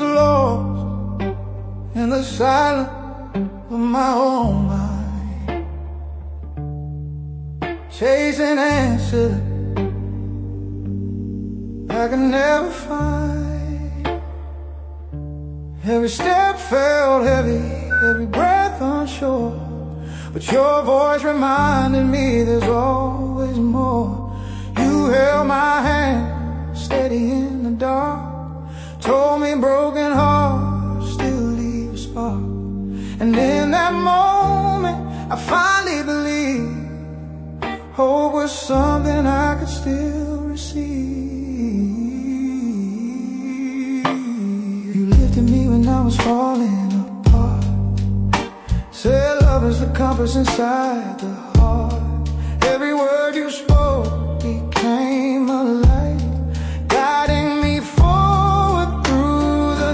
was lost in the silence of my own mind, chasing answers I could never find. Every step felt heavy, every breath unsure, but your voice reminded me there's always more. You held my hand steady in the dark, told me broken hearts still leave a spark. And in that moment I finally believed hope was something I could still receive. You lifted me when I was falling apart, said love is the compass inside the heart. Every word you spoke became a light, guiding me forward through the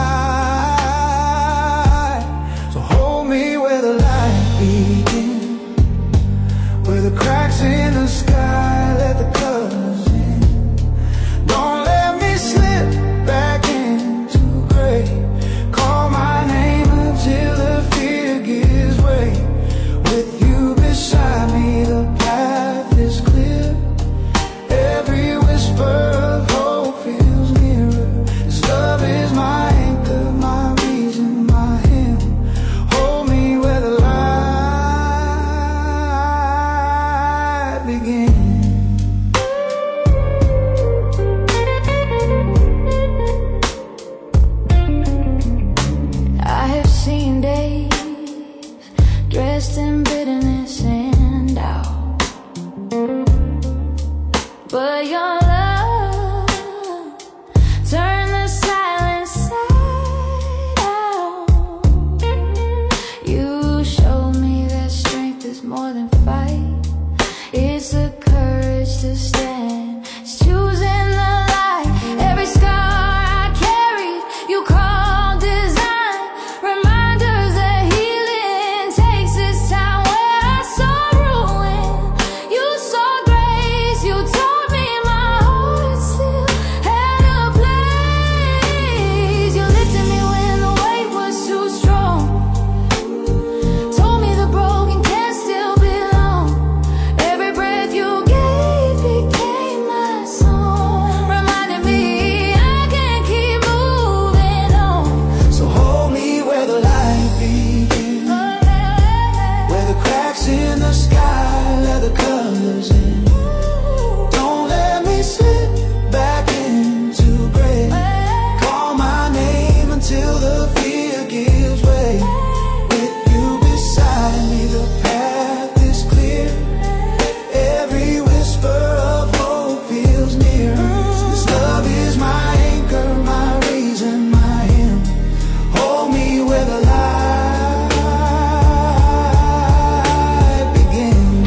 night. So hold me where the light begins, where the cracks in the sky let the colors in. Don't let me slip back into gray. Call my name until the fear gives way. With you beside me the path is clear. Every whisper of hope feels nearer. This love is my anchor, my reason, my hymn. Hold me where the light begins. I have seen days dressed in bitterness and doubt, but your love turned the silence side out. You showed me that strength is more than fight. It's the courage to stand. It's choosing the light. Every scar I carried, you called design. Reminders that healing takes its time. Where I saw ruin, you saw grace. You taught me my heart still had a place. You lifted me when the weight was too strong, told me the broken can still belong. Every breath you gave became my song, reminding me I can keep moving on. So hold me where the light begins, where the cracks in the sky let the colors in. Don't let me slip back into gray. Call my name until the fear gives way. With you beside me the path is clear. Every whisper of hope feels near. This love is my anchor, my reason, my hymn. Hold me where the light begins.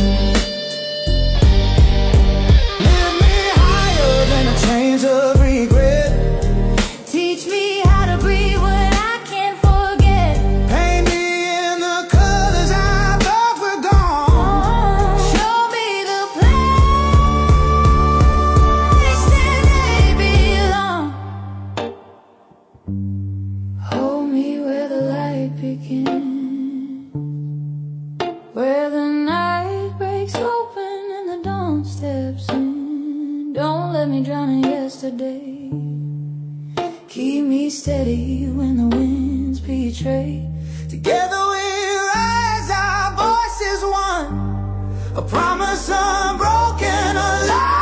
Lift me higher than the chains of regret. Teach me how to breathe when I can't forget. Paint me in the colors I thought were gone. Show me the place that they belong. Hold me where the light begins, where the night breaks open and the dawn steps in. Don't let me drown in yesterday. Keep me steady when the winds betray. Together we rise, our voices one, a promise unbroken, alive.